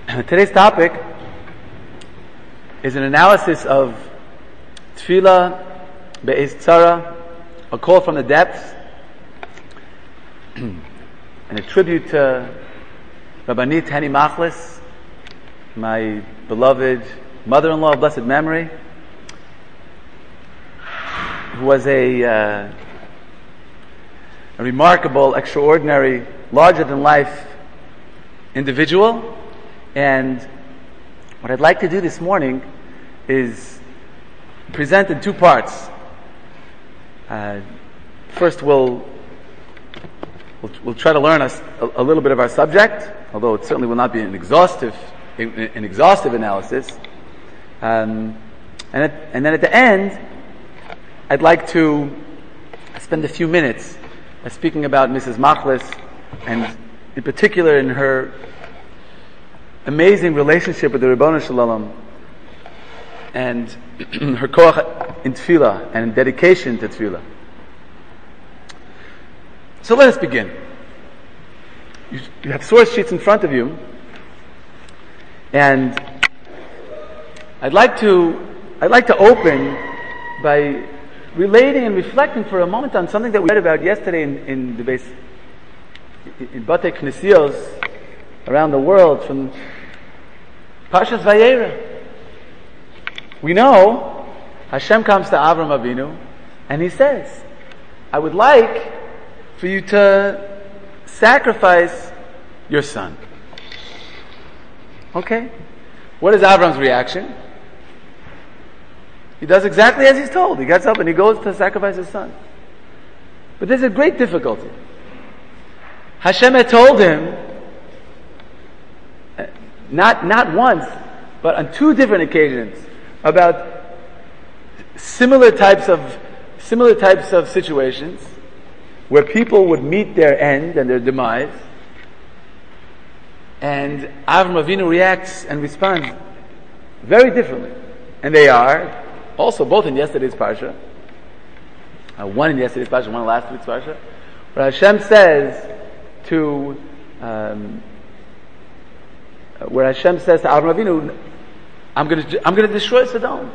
Today's topic is an analysis of Tefillah Be'ez Tzara, a call from the depths, and a tribute to Rabbanit Hani Machlis, my beloved mother-in-law of blessed memory, who was a remarkable, extraordinary, larger-than-life individual. And what I'd like to do this morning is present in two parts. First, we'll try to learn a little bit of our subject, although it certainly will not be an exhaustive analysis. And then at the end, I'd like to spend a few minutes speaking about Mrs. Machlis, and in particular in her amazing relationship with the Ribono Shel Olam, and her koach in Tefillah and in dedication to Tefillah. So let us begin. You have source sheets in front of you, and I'd like to open by relating and reflecting for a moment on something that we read about yesterday in the base in Batei Knesios around the world from Parshas Vayera. We know Hashem comes to Avram Avinu and he says, I would like for you to sacrifice your son. Okay? What is Avram's reaction? He does exactly as he's told. He gets up and he goes to sacrifice his son. But there's a great difficulty. Hashem had told him, not once, but on two different occasions, about similar types of situations where people would meet their end and their demise, and Avram Avinu reacts and responds very differently. And they are also both in yesterday's parsha, one in yesterday's parsha, one in last week's parsha, where Hashem says to Avram Avinu, I'm going to destroy Sodom.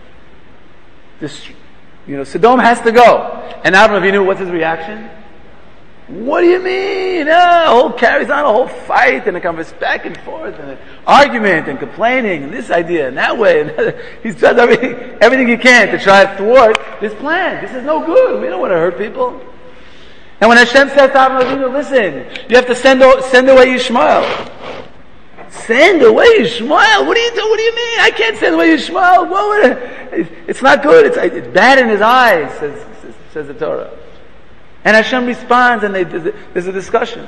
Sodom has to go. And Avram Avinu, what's his reaction? What do you mean? Carries on a whole fight and it comes back and forth and an argument and complaining and this idea and that way. And he's done everything he can to try to thwart this plan. This is no good. We don't want to hurt people. And when Hashem says to Avram Avinu, listen, you have to send away Yishmael. Send away Yishmael? What do you mean? I can't send away Yishmael. It's not good. It's bad in his eyes, says the Torah. And Hashem responds, and there's a discussion.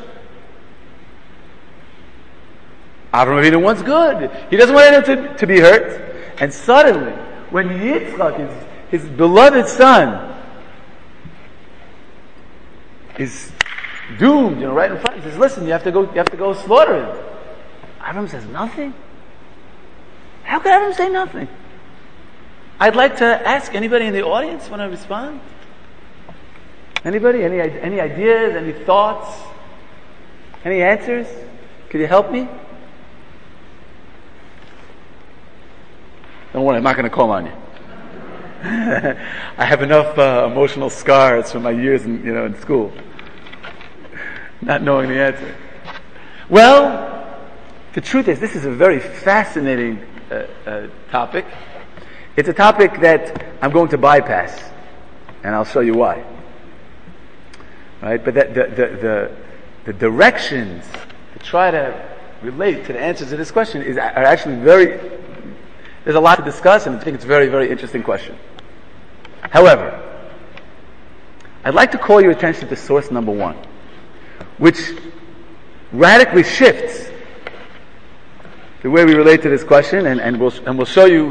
Avram Avinu wants good. He doesn't want him to be hurt. And suddenly, when Yitzchak, his beloved son, is doomed, right in front, he says, listen, you have to go slaughter him. Avram says nothing. How could Avram say nothing? I'd like to ask anybody in the audience want to respond. Anybody? Any ideas? Any thoughts? Any answers? Could you help me? Don't worry, I'm not going to call on you. I have enough emotional scars from my years in school, not knowing the answer. Well, the truth is, this is a very fascinating topic. It's a topic that I'm going to bypass, and I'll show you why. Right? But the directions to try to relate to the answers to this question are actually there's a lot to discuss, and I think it's a very, very interesting question. However, I'd like to call your attention to source number one, which radically shifts the way we relate to this question, and we'll show you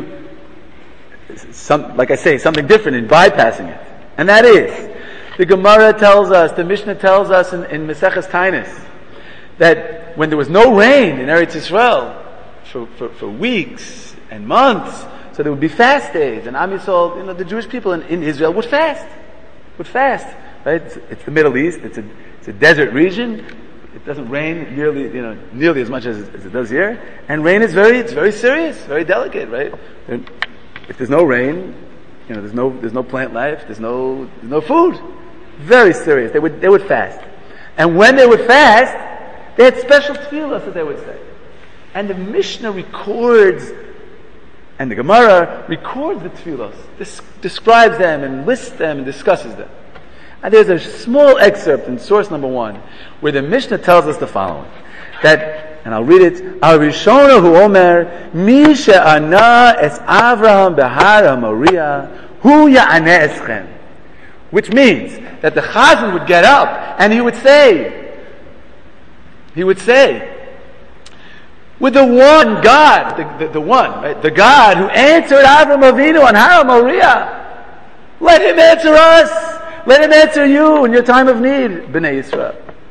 something different in bypassing it. And that is, the Gemara tells us, the Mishnah tells us in Maseches Taanis, that when there was no rain in Eretz Yisrael for weeks and months, so there would be fast days, and Am Yisrael, the Jewish people in Israel would fast, right? It's the Middle East. It's a desert region. it doesn't rain nearly as much as it does here. And rain is it's very serious, very delicate, right? If there's no rain, there's no plant life, there's no food. Very serious. They would fast. And when they would fast, they had special tefillos that they would say. And the Mishnah records, and the Gemara records the tefillos, describes them and lists them and discusses them. And there's a small excerpt in source number 1 where the Mishnah tells us the following. And I'll read it. Al Rishona hu omer, mi she'ana es Avraham behar HaMoriah, hu ya'aneh eschem. Which means that the Chazan would get up and he would say, with the one God, the one, right? The God who answered Avraham Avinu on Har HaMoriah, let him answer us. Let him answer you in your time of need, Bnei Yisrael.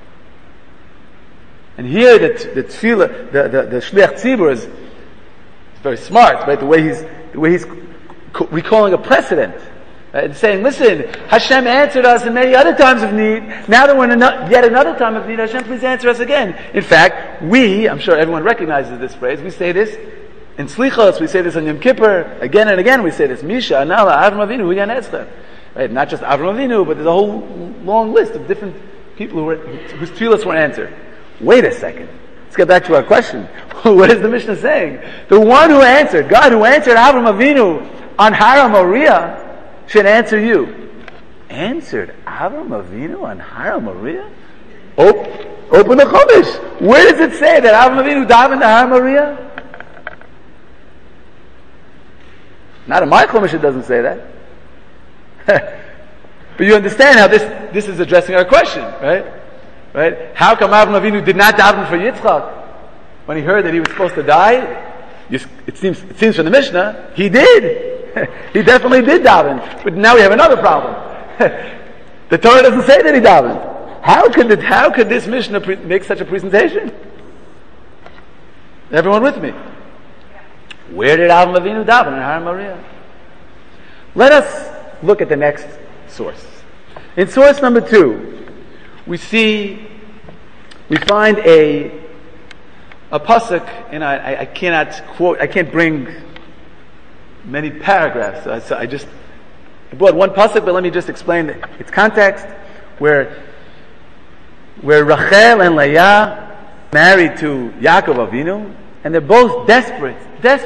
And here the tefillah, the shliach tzibur is very smart, right? The way he's recalling a precedent, right? And saying, listen, Hashem answered us in many other times of need. Now that we're in yet another time of need, Hashem, please answer us again. In fact, I'm sure everyone recognizes this phrase. We say this in Slichos. We say this on Yom Kippur again and again. We say this, Misha Anala Avram Avinu Hu Yanetzcha. Right? Not just Avram Avinu, but there's a whole long list of different people whose tefillos were answered. Wait a second. Let's get back to our question. What is the Mishnah saying? The one who answered, God who answered Avram Avinu on Har HaMoriah, should answer you. Answered Avram Avinu on Har HaMoriah? Open the Chumash. Where does it say that Avram Avinu davened to Har HaMoriah? Not in my Chumash it doesn't say that. But you understand how this is addressing our question, right? Right? How come Avram Avinu did not daven for Yitzchak when he heard that he was supposed to die? It seems from the Mishnah, he did. He definitely did daven. But now we have another problem. The Torah doesn't say that he davened. How could this Mishnah make such a presentation? Everyone with me? Where did Avram Avinu daven in Har HaMoriah? Let us look at the next source. In source number 2, we find a pasuk, and I can't bring many paragraphs. So I brought one pasuk, but let me just explain its context, where Rachel and Leah married to Yaakov Avinu, and they're both desperate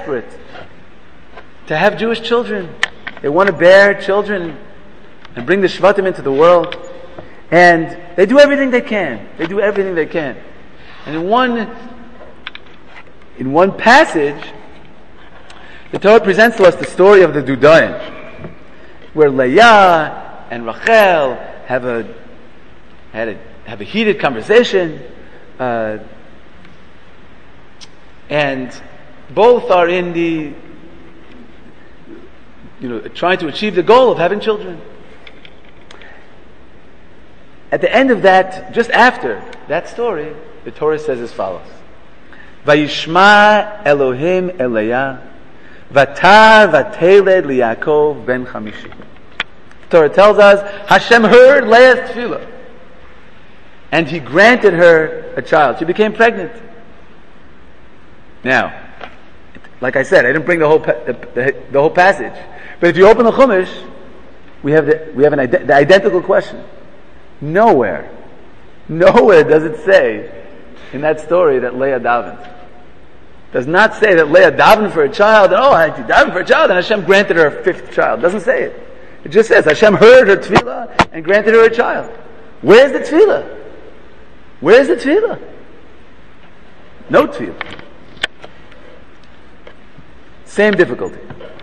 to have Jewish children. They want to bear children and bring the Shvatim into the world. And they do everything they can. And in one passage, the Torah presents to us the story of the Dudaim, where Leah and Rachel have a heated conversation, and both are in trying to achieve the goal of having children. At the end of that, just after that story, the Torah says as follows: Vayishma Elohim Leah, Vatar Vateled LiYaakov ben Chamishi. The Torah tells us Hashem heard Leah's tefillah, and He granted her a child. She became pregnant. Now, like I said, I didn't bring the whole passage, but if you open the Chumash, we have the identical question. Nowhere does it say in that story that Leah davened. Does not say that Leah davened for a child, and she davened for a child, and Hashem granted her a 5th child. It doesn't say it. It just says Hashem heard her tefillah and granted her a child. Where's the tefillah? No tefillah. Same difficulty.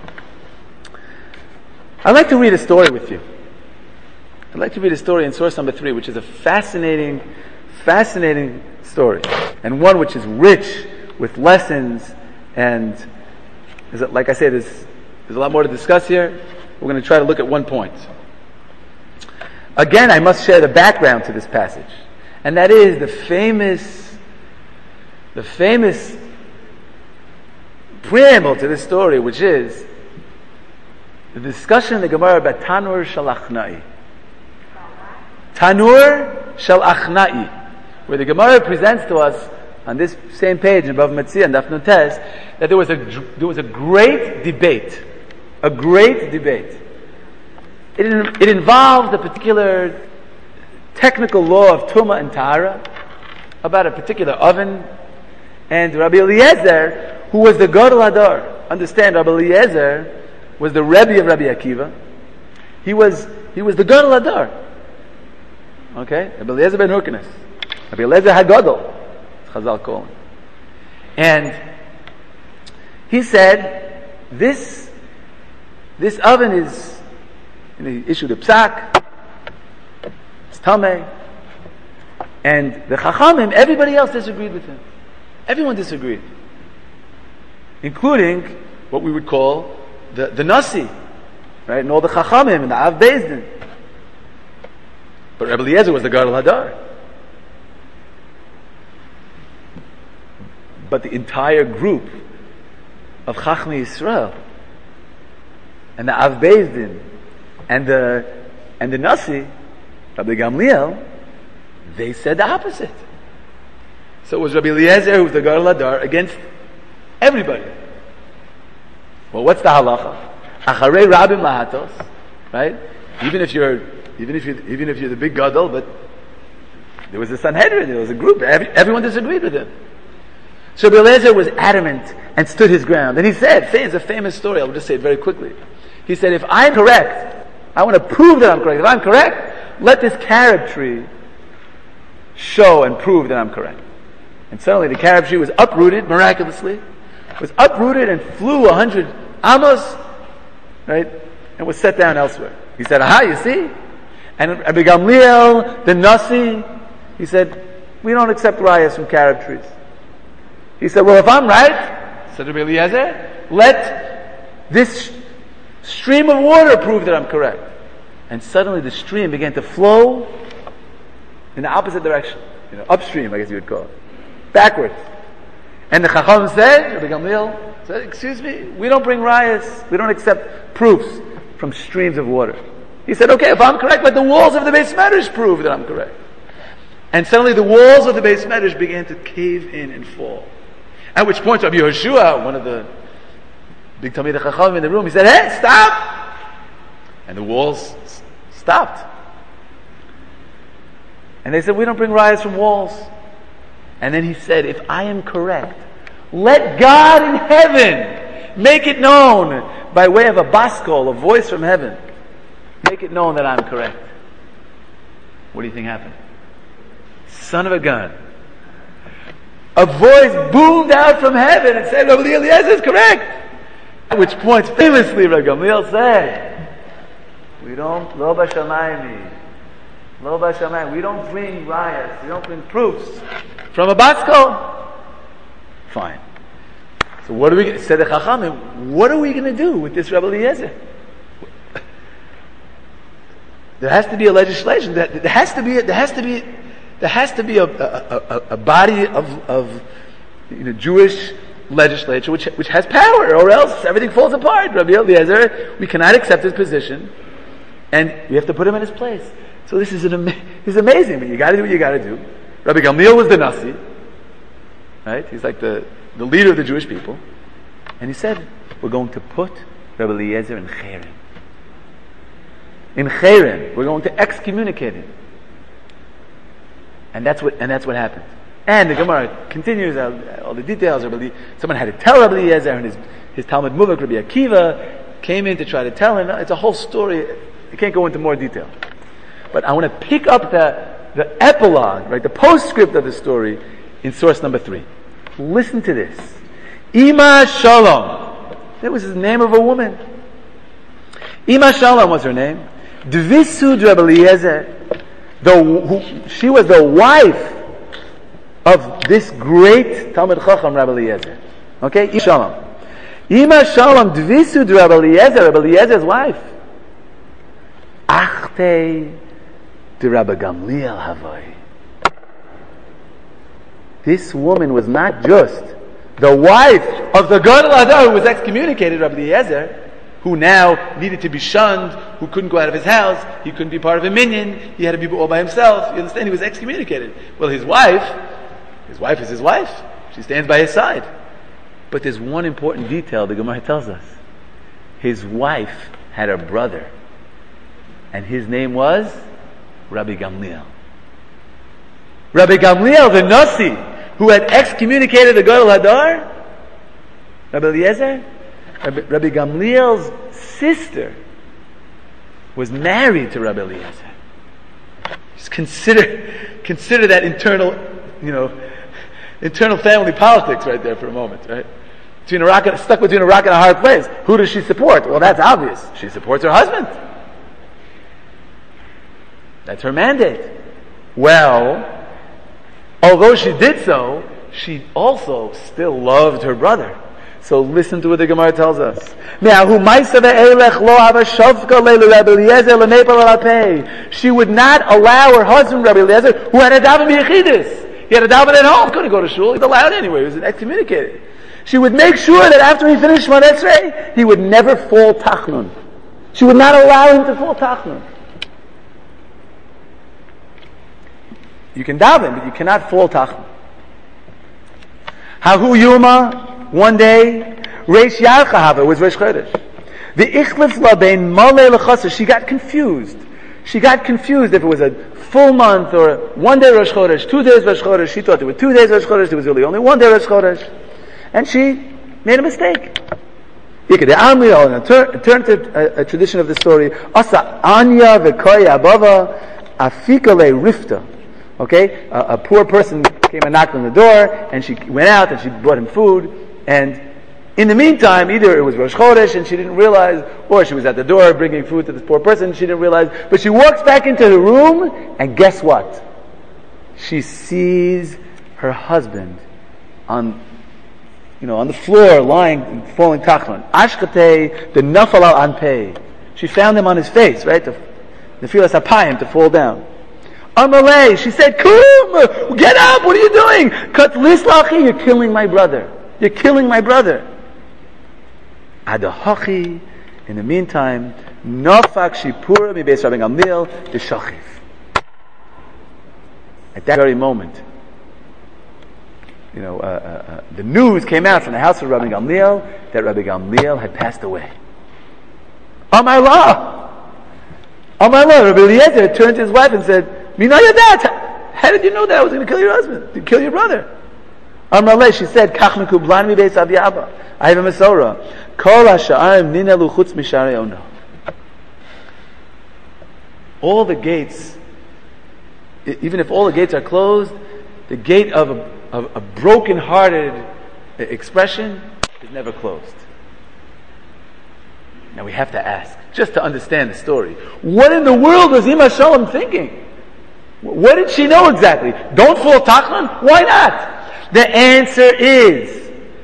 I'd like to read a story with you. I'd like to read a story in source number 3, which is a fascinating story, and one which is rich with lessons, and like I said, there's a lot more to discuss here. We're going to try to look at one point. Again, I must share the background to this passage, and that is the famous preamble to this story, which is the discussion in the Gemara about Tanur Shel Achnai. Tanur Shel Achnai. where the Gemara presents to us on this same page in Bava Metzia and Daf Nun Tes that there was a great debate. A great debate. It involved a particular technical law of Tumah and Tahara about a particular oven, and Rabbi Eliezer, who was the Gadol Hador. Understand, Rabbi Eliezer was the Rebbe of Rabbi Akiva. He was the Gadol Hador. Okay? Rabbi Eliezer ben Hurkanes. Rabbi Eliezer HaGadol. Chazal call him. And he said, this oven is, he issued a psak, it's tameh, and the Chachamim, everybody else disagreed with him. Everyone disagreed. Including what we would call the Nasi, right? And all the Chachamim and the Av Beis Din. But Rabbi Eliezer was the Gadol Hador. But the entire group of Chachmei Yisrael and the Av Beis Din and the Nasi, Rabbi Gamliel, they said the opposite. So it was Rabbi Eliezer who was the Gadol Hador against everybody. Well, what's the halacha? Acharei Rabim Lahatos, right? Even if you're the big Gadol, but there was a Sanhedrin, there was a group, everyone disagreed with him. So Rabbi Eliezer was adamant and stood his ground. And he said, it's a famous story, I'll just say it very quickly. He said, if I'm correct, I want to prove that I'm correct. If I'm correct, let this carob tree show and prove that I'm correct. And suddenly the carob tree was uprooted, miraculously, was uprooted and flew 100 amos, right, and was set down elsewhere. He said, aha, you see? And Rabbi Gamliel, the Nasi, he said, we don't accept rayas from carob trees. He said, well, if I'm right, said Rabbi Eliezer, let this stream of water prove that I'm correct. And suddenly the stream began to flow in the opposite direction. Upstream, I guess you would call it. Backwards. And the Chacham said, Rabbi Gamliel said, excuse me, we don't bring rayas, we don't accept proofs from streams of water. He said, okay, if I'm correct, let the walls of the Beis Medrash prove that I'm correct. And suddenly the walls of the Beis Medrash began to cave in and fall. At which point Rabbi Yehoshua, one of the big Talmidei Chachamim in the room, he said, hey, stop! And the walls stopped. And they said, we don't bring rayas from walls. And then he said, if I am correct, let God in heaven make it known by way of a baskol, a voice from heaven. Make it known that I'm correct. What do you think happened? Son of a gun. A voice boomed out from heaven and said, Rabbi Eliezer is correct. At which point, famously, Rabbi Gamliel said, we don't, lo b'shamayim, we don't bring rayas, we don't bring proofs from a baskol. Fine. So what are we, said the Chachamim, what are we going to do with this Rabbi Eliezer? There has to be a legislation. There has to be a body of Jewish legislature which has power, or else everything falls apart. Rabbi Eliezer, we cannot accept his position, and we have to put him in his place. So this is amazing, but you got to do what you got to do. Rabbi Gamliel was the Nasi, right? He's like the leader of the Jewish people, and he said, "We're going to put Rabbi Eliezer in Cherem. In Cherem, we're going to excommunicate him." And that's what happened. And the Gemara continues all the details. Someone had to tell Rabbi Eliezer, and his Talmud Muvak, Rabbi Akiva, came in to try to tell him. It's a whole story. I can't go into more detail. But I want to pick up the epilogue, right, the postscript of the story in source number 3. Listen to this. Ima Shalom. That was the name of a woman. Ima Shalom was her name. Dvisud Rabbi Eliezer. She was the wife of this great Talmid Chacham, Rabbi Eliezer. Okay? Ima Shalom. Ima Shalom Dvisud Rabbi Eliezer's wife. Achte de Rabbi Gamliel Havai. This woman was not just the wife of the Gadol Hador who was excommunicated, Rabbi Eliezer. who now needed to be shunned, who couldn't go out of his house, he couldn't be part of a minyan, he had to be all by himself. You understand? He was excommunicated. Well, his wife is his wife. She stands by his side. But there's one important detail the Gemara tells us. His wife had a brother, and his name was Rabbi Gamliel. Rabbi Gamliel, the Nasi, who had excommunicated the Gadol Hadar, Rabbi Eliezer, Rabbi Gamliel's sister was married to Rabbi Eliezer. Just consider that internal family politics right there for a moment, right? Stuck between a rock and a hard place. Who does she support? Well, that's obvious. She supports her husband. That's her mandate. Well, although she did so, she also still loved her brother. So listen to what the Gemara tells us. She would not allow her husband, Rabbi Eliezer, who had a daven b'yechidus. He had a daven at home, couldn't go to shul, he was allowed anyway, he was excommunicated. She would make sure that after he finished Shemona Esrei, he would never fall tachnun. She would not allow him to fall tachnun. You can daven, but you cannot fall tachnun. Hahu Yuma, one day, Reish Yarchahava was Rosh Chodesh. The Ichlif Labein Malei L'Chasser, she got confused. She got confused if it was a full month or 1 day Rosh Chodesh, 2 days Rosh Chodesh. She thought there were 2 days Rosh Chodesh, there was really only 1 day Rosh Chodesh. And she made a mistake. Turn to a tradition of the story. Asa Anya V'koya Abava Afikale Rifta. Okay? A poor person came and knocked on the door, and she went out and she brought him food. And in the meantime, either it was Rosh Chodesh and she didn't realize, or she was at the door bringing food to this poor person and she didn't realize. But she walks back into her room, and guess what? She sees her husband on the floor, lying, falling tachlon. Ashkate, the nafal al anpei. She found him on his face, right? The filas apayim, to fall down. Amalei, she said, "Kum, get up! What are you doing? Katlis lachi, you're killing my brother. You're killing my brother." Adahachi, in the meantime, nafak shipura mi beis Rabbi Gamliel d'shachif. At that very moment, the news came out from the house of Rabbi Gamliel that Rabbi Gamliel had passed away. Amarlah, Rabbi Eliezer turned to his wife and said, "Mina yadat, how did you know that I was going to kill your husband, to kill your brother?" Amarlah, she said, "Kach mekublan mi beis Abi Abba. I have a Masorah. Kol hasha'arim ninelu chutz misharei ono." All the gates, even if all the gates are closed, the gate of a broken-hearted expression is never closed. Now we have to ask, just to understand the story, what in the world was Ima Shalom thinking? What did she know exactly? Don't fall tachlon? Why not? The answer is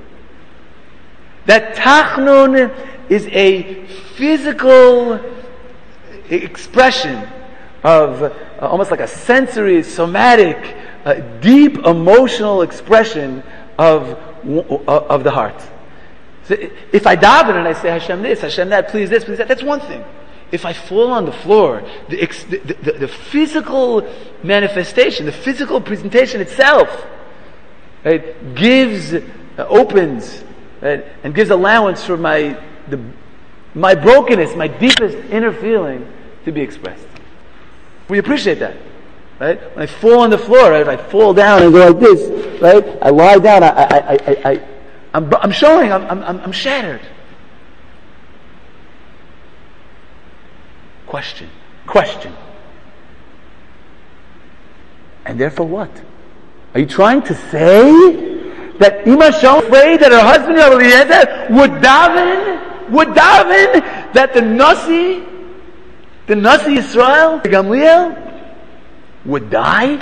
that tachnun is a physical expression of almost like a sensory, somatic, deep emotional expression of the heart. So if I daven and I say Hashem this, Hashem that, please this, please that, that's one thing. If I fall on the floor, the physical manifestation, the physical presentation itself, right, opens, right, and gives allowance for my brokenness, my deepest inner feeling to be expressed. We appreciate that, right? When I fall on the floor, right, if I fall down and go like this, right, I lie down, I'm showing, I'm shattered. Question. And therefore what? Are you trying to say that Ima Shalom was afraid that her husband Rabbi Eliezer would daven that the Nasi Yisrael, Gamliel, would die?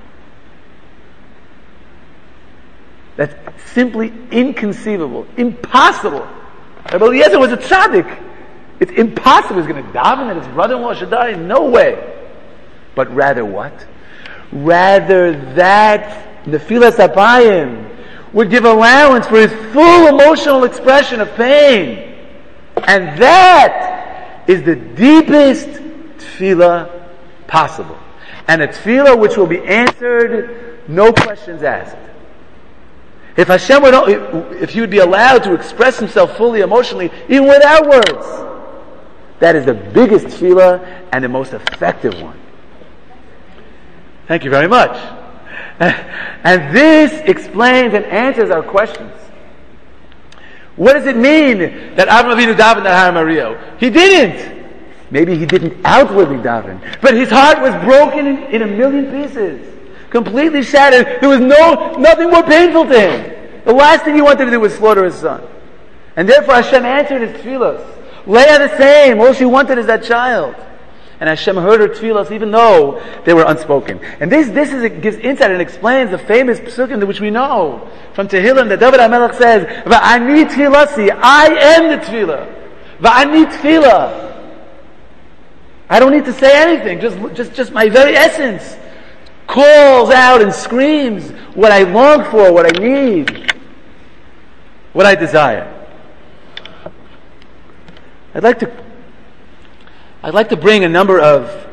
That's simply inconceivable, impossible. Rabbi Eliezer was a tzaddik. It's impossible he's going to daven that his brother-in-law should die. No way. But rather what? Rather that Nefilas Apayim would give allowance for his full emotional expression of pain. And that is the deepest tefillah possible. And a tefillah which will be answered, no questions asked. If Hashem if he would be allowed to express himself fully emotionally, even without words, that is the biggest tefillah and the most effective one. Thank you very much. And this explains and answers our questions. What does it mean that Avraham Avinu davened at Har Mario? He didn't. Maybe he didn't outwardly daven, but his heart was broken in a million pieces, completely shattered. There was nothing more painful to him. The last thing he wanted to do was slaughter his son, and therefore Hashem answered his tefillos. Leah the same. All she wanted is that child. And Hashem heard her tefillos even though they were unspoken. And this gives insight and explains the famous psukim which we know from Tehillim that David HaMelech says, Va'ani tefillasi, I am the tefillah. Va'ani tefillah. I don't need to say anything. Just my very essence calls out and screams what I long for, what I need, what I desire. I'd like to bring a number of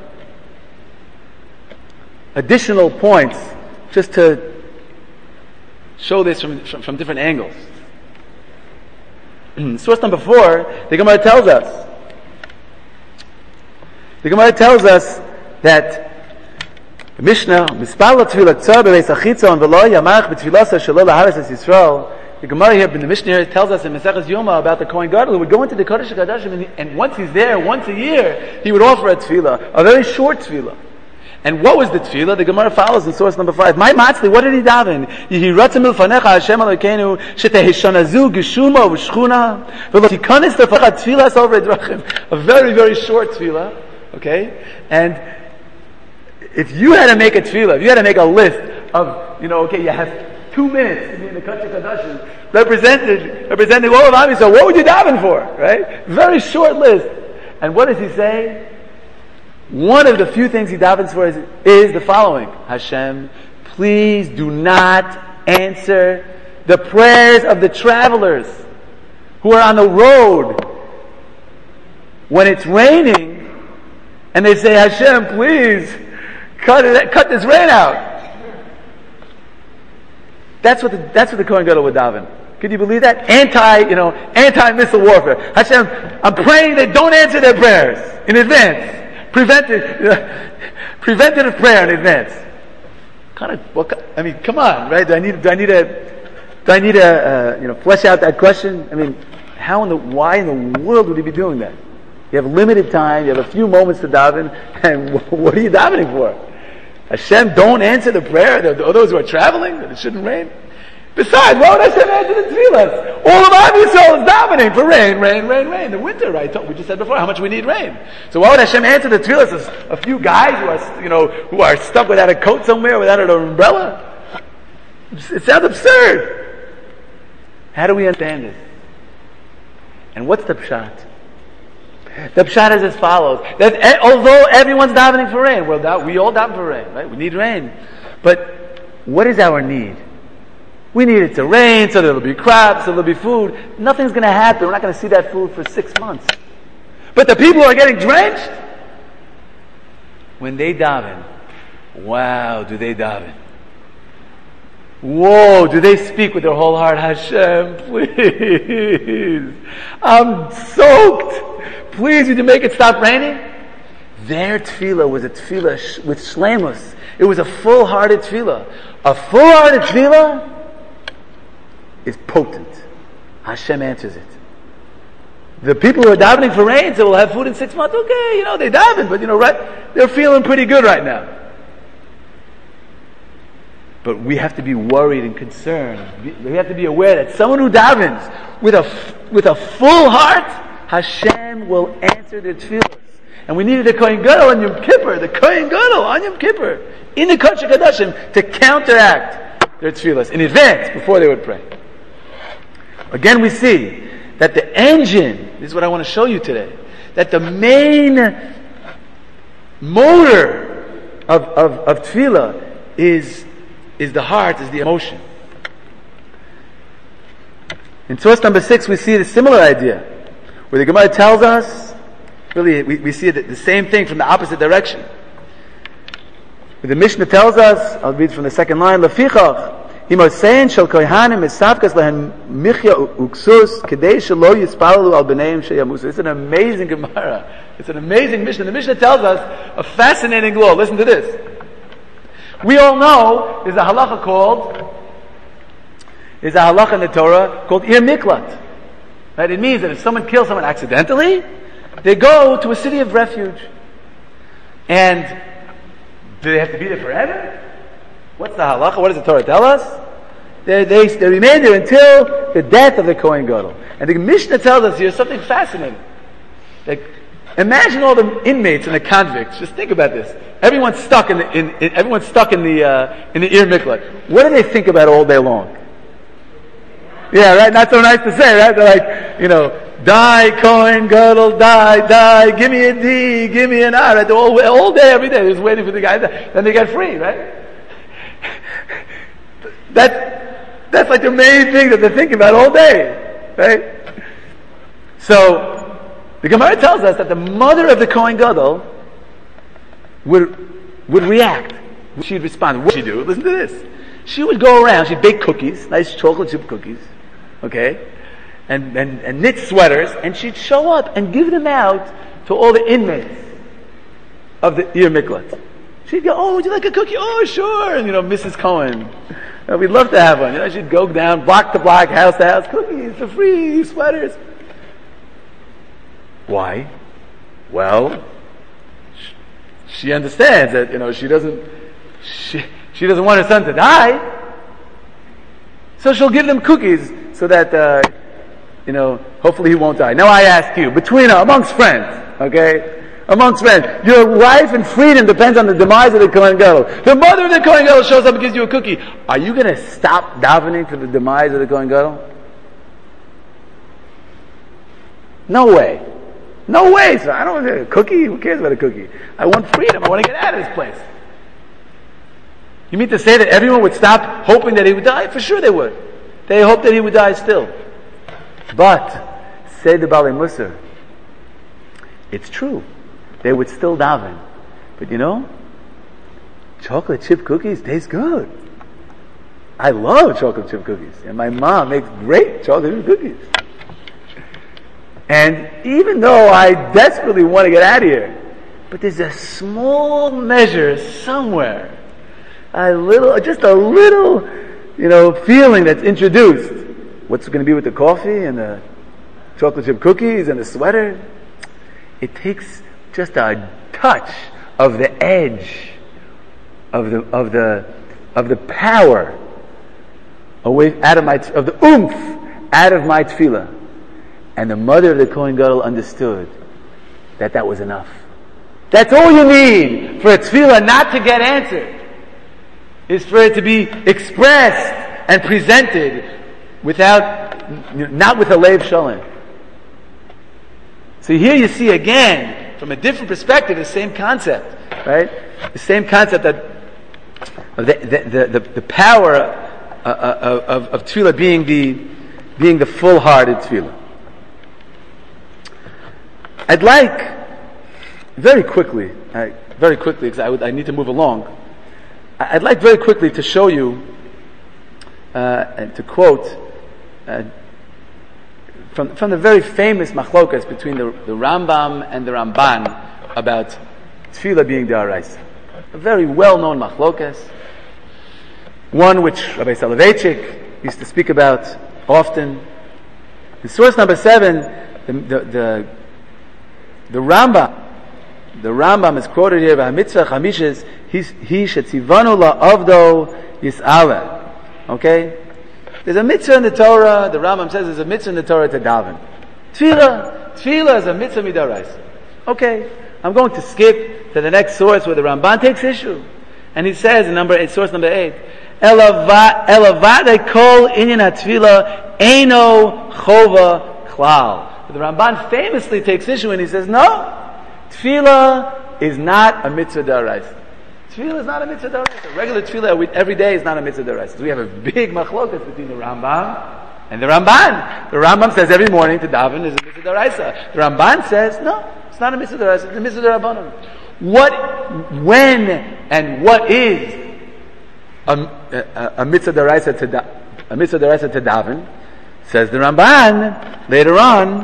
additional points just to show this from different angles. Source number 4, the Gemara tells us. The Gemara tells us that the Mishnah, Mispala Tefillah Tzar Beveis Achitzon V'lo Yamach B'Tefillasa Shelo Laharas Es Yisrael. The Gemara here, the Mishnah here tells us in Maseches Yoma about the Kohen Gadol who would go into the Kodesh HaKodashim and once he's there, once a year, he would offer a tefillah, a very short tefillah. And what was the tefillah? The Gemara follows in source number 5. My matzli, what did he daven? Yehi ratzim milfanecha Hashem Elokeinu shetehishanazu geshuma v'shchuna v'lo tikanis lefachat tefillas over drachim. A very, very short tefillah. Okay? And if you had to make a tefillah, if you had to make a list of, you have 2 minutes to be in the Kodesh HaKodashim, representing all of Am Yisrael, what would you daven for? Right? Very short list. And what does he say? One of the few things he davens for is the following: Hashem, please do not answer the prayers of the travelers who are on the road when it's raining, and they say, Hashem, please cut this rain out. That's what the Kohen Gadol would daven. Could you believe that? Anti-missile warfare. Hashem, I'm praying they don't answer their prayers in advance. Preventative prayer in advance. Come on, right? Do I need to flesh out that question? I mean, why in the world would he be doing that? You have limited time, you have a few moments to daven, and what are you davening for? Hashem, don't answer the prayer of those who are traveling, that it shouldn't rain. Besides, why would Hashem answer the tefillas? All of Am Yisrael is davening for rain, rain, rain, rain. The winter, right? We just said before how much we need rain. So why would Hashem answer the tefillas? As a few guys who are stuck without a coat somewhere, without an umbrella. It sounds absurd. How do we understand this? And what's the pshat? The pshat is as follows: that although everyone's davening for rain, we all daven for rain, right? We need rain. But what is our need? We need it to rain so there'll be crops, so there'll be food. Nothing's going to happen. We're not going to see that food for 6 months. But the people who are getting drenched, when they daven, wow, do they daven? Whoa, do they speak with their whole heart? Hashem, please. I'm soaked. Please, would you make it stop raining? Their tefillah was a tefillah with shleimus. It was a full-hearted tefillah. A full-hearted tefillah is potent. Hashem answers it. The people who are davening for rain say, we'll have food in 6 months. Okay, they daven, but right, they're feeling pretty good right now. But we have to be worried and concerned. We have to be aware that someone who davens with a full heart, Hashem will answer their tefillas. And we needed the Kohen Gadol on Yom Kippur, the Kohen Gadol on Yom Kippur, in the Kodesh HaKodashim, to counteract their tefillas in advance before they would pray. Again, we see that the engine, this is what I want to show you today, that the main motor of tefillah is the heart, is the emotion. In source number 6, we see the similar idea. where the Gemara tells us, really, we see the same thing from the opposite direction. Where the Mishnah tells us, I'll read from the second line, Lefichach, Himosein shel kohanim esavkas lehen michya uksus kedei shelo yispalalu al b'neim sheyamusu. It's an amazing Gemara. It's an amazing Mishnah. The Mishnah tells us a fascinating law. Listen to this. We all know there's a halacha in the Torah called Ir Miklat. Right? It means that if someone kills someone accidentally, they go to a city of refuge. And do they have to be there forever? What's the halacha? What does the Torah tell us? They remain there until the death of the Kohen Gadol. And the Mishnah tells us here something fascinating. Like, imagine all the inmates and the convicts. Just think about this. Everyone's stuck in the Ir Miklat. What do they think about all day long? Yeah, right? Not so nice to say, right? They're like, die, Kohen Gadol, die, give me a D, give me an R. Right? All day, every day, they're just waiting for the guy. Then they get free, right? That's like the main thing that they're thinking about all day, right? So, the Gemara tells us that the mother of the Kohen Gadol would react. She'd respond. What would she do? Listen to this. She would go around, she'd bake cookies, nice chocolate chip cookies, okay? And knit sweaters, and she'd show up and give them out to all the inmates of the Ir Miklat. She'd go, oh, would you like a cookie? Oh, sure. And, Mrs. Cohen, we'd love to have one. She'd go down block to block, house to house, cookies for free, sweaters. Why? Well, she understands that, she doesn't want her son to die. So she'll give them cookies so that, hopefully he won't die. Now I ask you, amongst friends, okay? Amongst friends, your life and freedom depends on the demise of the Kohen Gadol. The mother of the Kohen Gadol shows up and gives you a cookie. Are you going to stop davening for the demise of the Kohen Gadol? No way. No way. So I don't want a cookie. Who cares about a cookie? I want freedom. I want to get out of this place. You mean to say that everyone would stop hoping that he would die? For sure they would. They hope that he would die still. But, say the Balei Musar, it's true. They would still daven. But chocolate chip cookies taste good. I love chocolate chip cookies. And my mom makes great chocolate chip cookies. And even though I desperately want to get out of here, but there's a small measure somewhere, just a little, feeling that's introduced. What's going to be with the coffee and the chocolate chip cookies and the sweater? It takes just a touch of the edge of the power away of the oomph out of my tefillah. And the mother of the Kohen Gadol understood that was enough. That's all you need for a tefillah not to get answered, is for it to be expressed and presented not with a leiv shalom. So here you see again, from a different perspective, the same concept, right? The same concept of the power of tefillah being the full-hearted tefillah. I'd like very quickly, because I need to move along. I'd like very quickly to show you and to quote from the very famous machlokas between the Rambam and the Ramban about tefillah being d'oraisa. A very well-known machlokas, one which Rabbi Soloveitchik used to speak about often. In source number 7, the Rambam is quoted here by Mitzvah Chamishes, he shetzivanu la'avdo yis'ala. Okay? There's a mitzvah in the Torah, the Rambam says there's a mitzvah in the Torah to daven. Tefillah is a mitzvah midoraisa. Okay, I'm going to skip to the next source where the Ramban takes issue. And he says in source number 8, Elavade kol inyan ha-tefillah eino chova klal. The Ramban famously takes issue and he says, no, tefillah is not a mitzvah d'oraisa. Tefillah is not a mitzvah d'oraisa. Regular tefillah every day is not a mitzvah d'oraisa. So we have a big machlokas between the Rambam And the Rambam says every morning to daven is a mitzvah d'oraisa. The Ramban says, no, it's not a mitzvah d'oraisa, it's a mitzvah d'rabbanan. When and what is a mitzvah d'oraisa to daven? Says the Ramban later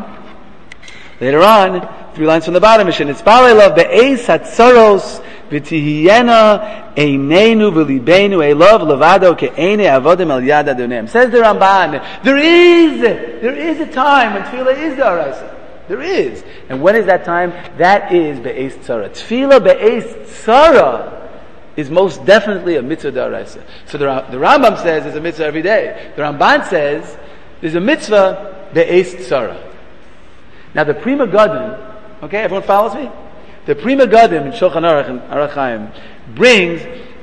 on, 3 lines from the bottom, Shenitzpalei love be'eis hatzaros v'tihiyena einenu v'libeinu elov levado ke'ene avodim el yad adonim. Says the Ramban, there is a time when tefillah is d'oraisa. There is. And when is that time? That is be'eis tzara. Tefillah be'eis tzara is most definitely a mitzvah d'oraisa. So the Rambam says it's a mitzvah every day. The Ramban says there's a mitzvah be'eis tzara. Now the Prima Gadim, okay, everyone follows me? The Prima Gadim in Shulchan Aruch and Arach Chaim brings,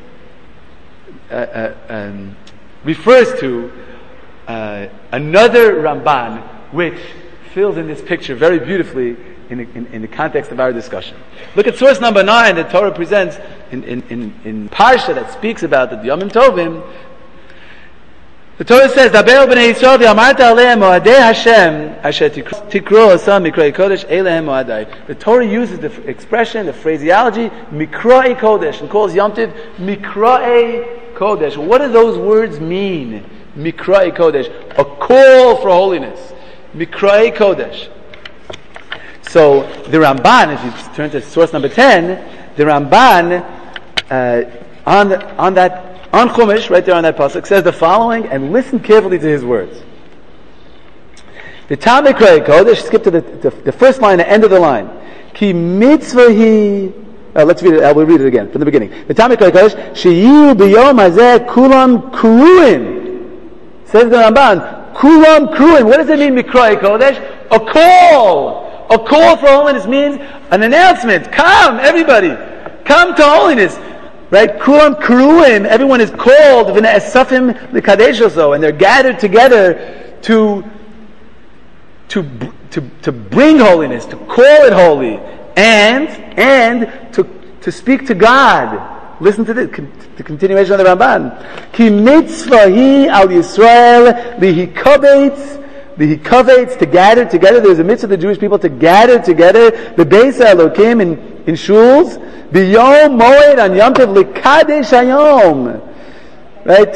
refers to another Ramban which fills in this picture very beautifully in the context of our discussion. Look at source number 9 that Torah presents in Parsha that speaks about the Yomim Tovim. The Torah says, "Daber b'nei Yisrael v'amarta aleim moadei Hashem asher tikro asam mikroi kodesh eilehem moadai." The Torah uses the expression, the phraseology mikroi kodesh, and calls Yom Tov mikroi kodesh. What do those words mean? Mikroi kodesh, a call for holiness. Mikroi kodesh. So the Ramban, if you turn to source number 10, the Ramban on Chumash, right there on that pasuk, says the following, and listen carefully to his words. The Tam Mikroi Kodesh, skip to the first line, the end of the line. Ki mitzvahi, let's read it, we'll read it again, from the beginning. The Tam Mikroi Kodesh, sheyu b'yom hazeh kulam kruim. Says the Ramban, kulam kruim. What does it mean, Mikroi Kodesh? A call. A call for holiness means an announcement. Come, everybody. Come to holiness. Right? Kulam Kruim, everyone is called, V'na'esafim l'kadeshoso, and they're gathered together to bring holiness, to call it holy, and to speak to God. Listen to the continuation of the Ramban. Ki mitzvahi al Yisrael lihikavetz, to gather together. There's a mitzvah of the Jewish people to gather together, the Beis Elokim in shuls, b'yom moed on Yom Tov likadesh hayom, right?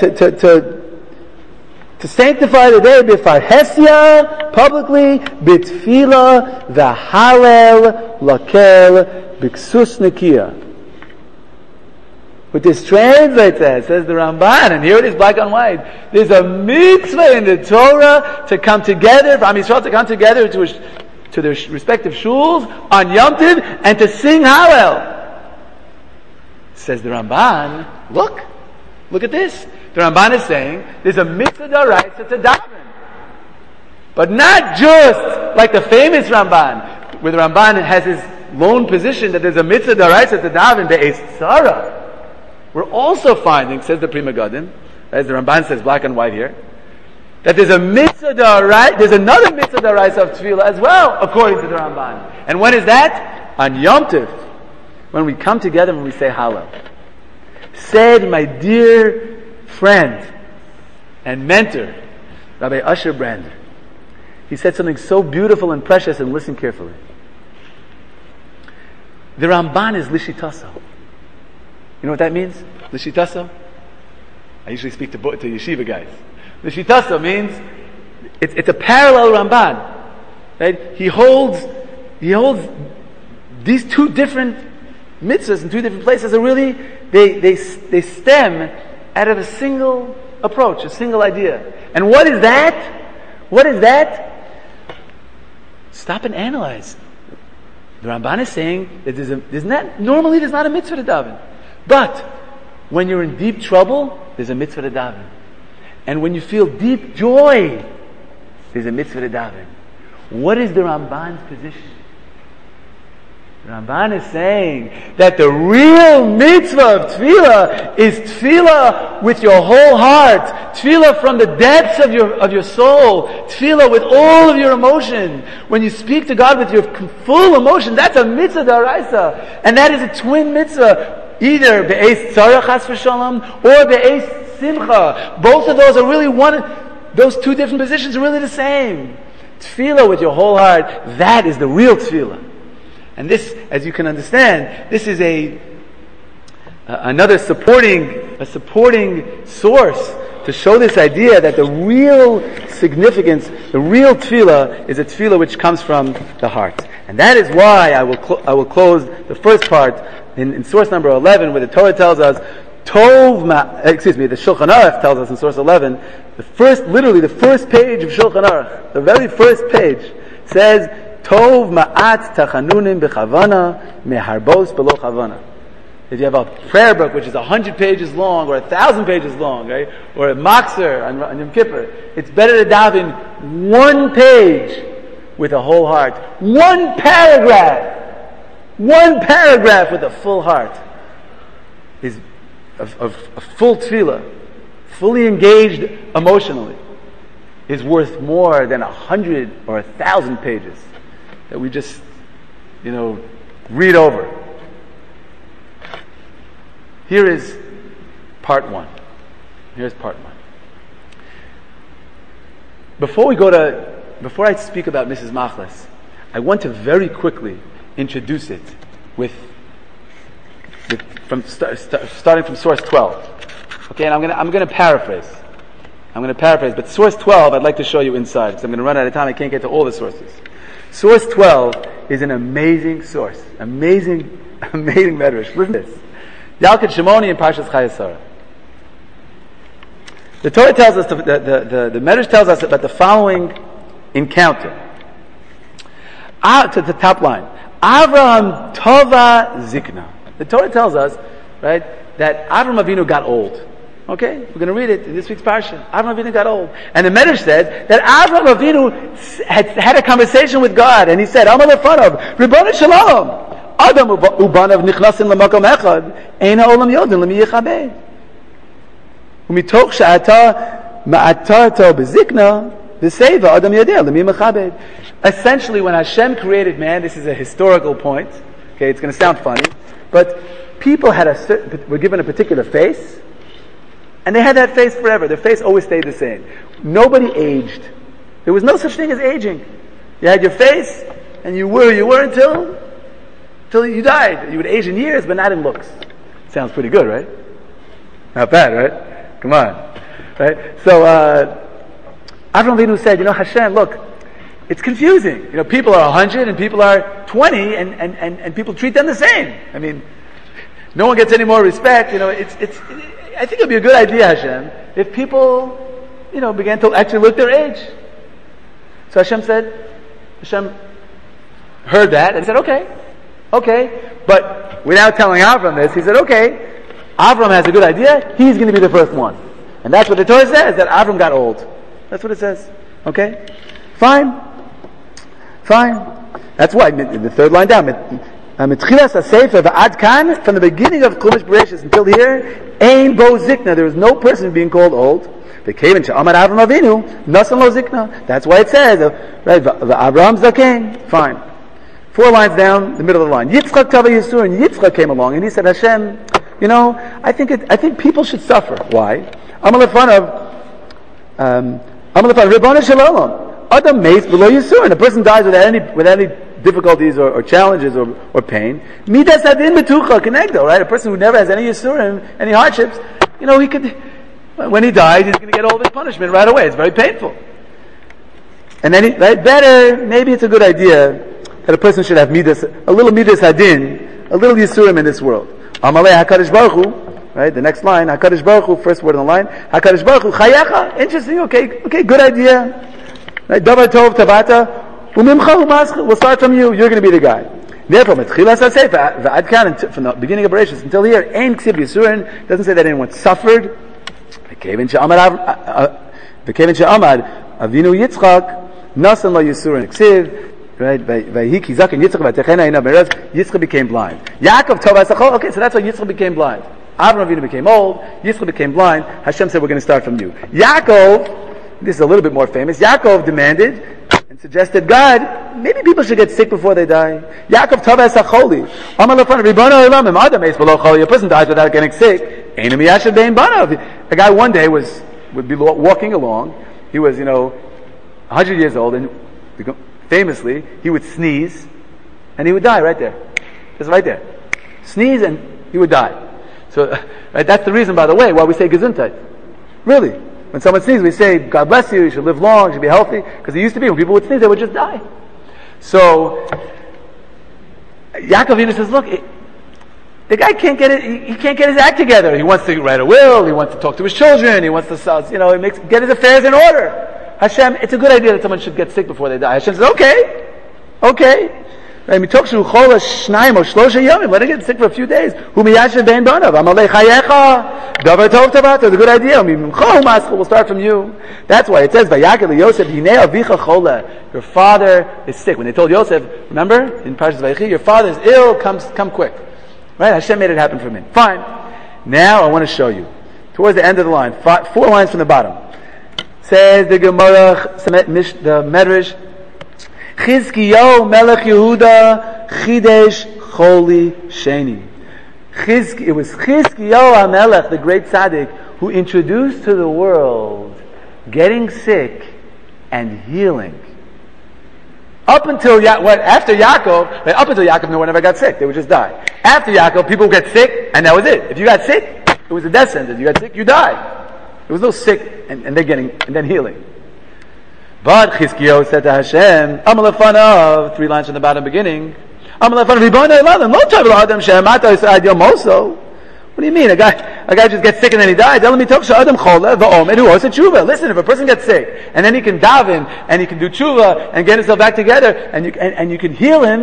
To sanctify the day, b'farhesia, publicly, b'tfila, v'halel, lakel, b'ksus nekia. What this translates as, says the Ramban, and here it is black on white, there's a mitzvah in the Torah to come together, for Am Yisrael to come together to their respective shuls on Yom Tov and to sing Hallel. Says the Ramban, look at this. The Ramban is saying there's a mitzvah d'oraisa to daven. But not just like the famous Ramban, where the Ramban has his lone position that there's a mitzvah d'oraisa to daven be'ez tzara. We're also finding, says the Prima Gadim, as the Ramban says black and white here, that there's a mitzvah d'oraisa, there's another mitzvah d'oraisa of tefillah as well, according to the Ramban. And when is that? On Yom Tov, when we come together and we say Hallel. Said my dear friend and mentor, Rabbi Usher Brander, he said something so beautiful and precious, and listen carefully. The Ramban is Lishitaso. You know what that means? Lishitaso? I usually speak to yeshiva guys. Lishitaso means it's a parallel Ramban. Right? He holds these two different mitzvahs in two different places are really they stem out of a single approach, a single idea. And what is that? What is that? Stop and analyze. The Ramban is saying that there's not a mitzvah to daven. But when you're in deep trouble, there's a mitzvah to daven. And when you feel deep joy, there's a mitzvah to daven. What is the Ramban's position? The Ramban is saying that the real mitzvah of tefillah is tefillah with your whole heart, tefillah from the depths of your soul, tefillah with all of your emotion. When you speak to God with your full emotion, that's a mitzvah d'oraisa, and that is a twin mitzvah. Either be'ez tzara chas v'shalom or be'ez simcha. Both of those are really one. those two different positions are really the same. Tefillah with your whole heart, that is the real tefillah. And this, as you can understand, this is another supporting source to show this idea that the real significance, the real tefillah, is a tefillah which comes from the heart. And that is why I will close the first part in source number 11, where the Torah tells us, the Shulchan Aruch tells us in source 11, the first page of Shulchan Aruch, the very first page, says, Tov ma'at tachanunim b'chavana meharbos below chavana. If you have a prayer book which is 100 pages long or 1,000 pages long, right, or a makser on Yom Kippur, it's better to daven one page with a whole heart, one paragraph with a full heart, is a full tefillah, fully engaged emotionally, is worth more than 100 or 1,000 pages that we just, read over. Here is part one. Here's part one. Before I speak about Mrs. Machlis, I want to very quickly introduce it starting from source 12. Okay, and I'm going to paraphrase. But source 12, I'd like to show you inside, because I'm going to run out of time. I can't get to all the sources. Source 12 is an amazing source. Amazing medrash. Listen to this. Yalkut Shimoni in Parshas Chayei Sarah. The Torah tells us, the Medrash tells us about the following encounter. To the top line. Avraham Tova Zikna. The Torah tells us, right, that Avraham Avinu got old. Okay? We're going to read it in this week's Parsha. Avraham Avinu got old. And the Medrash said that Avraham Avinu had a conversation with God, and he said, Amar lefanav, Ribbon Shalom. Adam ubanav nichnasin lamakom echad, eina olam yodin lemi yichabed. Umitoch she'ata ma'atarto bezikna, v'seiva adam yodeh lemi mechabed. Essentially, when Hashem created man, this is a historical point. Okay, it's going to sound funny, but people were given a particular face, and they had that face forever. Their face always stayed the same. Nobody aged. There was no such thing as aging. You had your face, and you were until you died. You would age in years, but not in looks. Sounds pretty good, right? Not bad, right? Come on. Right? So, Avraham Avinu said, Hashem, look, it's confusing. People are 100 and people are 20 and people treat them the same. I mean, no one gets any more respect. I think it'd be a good idea, Hashem, if people, began to actually look their age. So Hashem heard that and said, okay, but without telling Avram this, he said, okay, Avram has a good idea, he's going to be the first one. And that's what the Torah says, that Avram got old. That's what it says. Okay? Fine. That's why, the third line down, from the beginning of Chumash Bereshis until here, Ein Bo Zikna, there is no person being called old. That's why it says, right, Avraham Zaken. Fine. 4 lines down, the middle of the line. Yitzchak Tava Yisur, and Yitzchak came along, and he said, Hashem, I think people should suffer. Why? Amal Lefanav, Ribbon Shalom. Adam mace below Yisur, and a person dies without any difficulties or challenges or pain. Midas Adin Betucha Kenegdo, right? A person who never has any Yisurim, any hardships, he could, when he dies, he's going to get all of his punishment right away. It's very painful. And then, maybe it's a good idea that a person should have a little midas hadin, a little yisurim in this world. Amalei HaKadosh Baruch Hu, right? The next line, HaKadosh Baruch Hu, first word in the line. HaKadosh Baruch Hu, chayecha. Interesting. Okay, good idea. Right? Davar tov tavata, umimcha u'maschil. We'll start from you. You're going to be the guy. Therefore, from the beginning of Bereshis until here, ein ksiv yisurin doesn't say that anyone suffered. V'keven she'amad avinu Yitzchak nasan lo yisurin ksiv. Right? Yitzchak became blind. Yaakov tov asachol. Okay, so that's why Yitzchak became blind. Avraham Avinu became old. Yitzchak became blind. Hashem said, we're going to start from you. Yaakov, this is a little bit more famous. Yaakov demanded and suggested, God, maybe people should get sick before they die. Yaakov tov asacholi. Amar lefanav ribbono olam adam eis below choli. A person dies without getting sick. Einam yashav bein banav. A guy one day would be walking along, he was, 100 years old, and famously, he would sneeze, and he would die right there. Just right there. Sneeze, and he would die. So, right, that's the reason, by the way, why we say Gesundheit. Really. When someone sneezes, we say, God bless you, you should live long, you should be healthy. Because it used to be, when people would sneeze, they would just die. So, Yaakov Avinu says, look, the guy can't get it. He can't get his act together. He wants to write a will. He wants to talk to his children. He wants to, get his affairs in order. Hashem, it's a good idea that someone should get sick before they die. Hashem says, okay. Let him get sick for a few days. It's a good idea. We'll start from you. That's why it says, your father is sick. When they told Yosef, remember in Parshas Vayechi, your father is ill. Come quick. Right? Hashem made it happen for me. Fine. Now I want to show you. Towards the end of the line, 4 lines from the bottom. Says the Gemara, the Medrash, Chizkiyahu Melech Yehuda Chidesh Choli Sheni. It was Chizkiyahu HaMelech, the great tzaddik, who introduced to the world getting sick and healing. After Yaakov, no one ever got sick. They would just die. After Yaakov, people would get sick, and that was it. If you got sick, it was a death sentence. You got sick, you died. There was no sick, and then healing. But Chizkiyahu said to Hashem, Amalafanav, 3 lines from the bottom beginning, Amalafanav, what do you mean? A guy just gets sick and then he dies. Listen, if a person gets sick and then he can daven and he can do tshuva and get himself back together and you can heal him,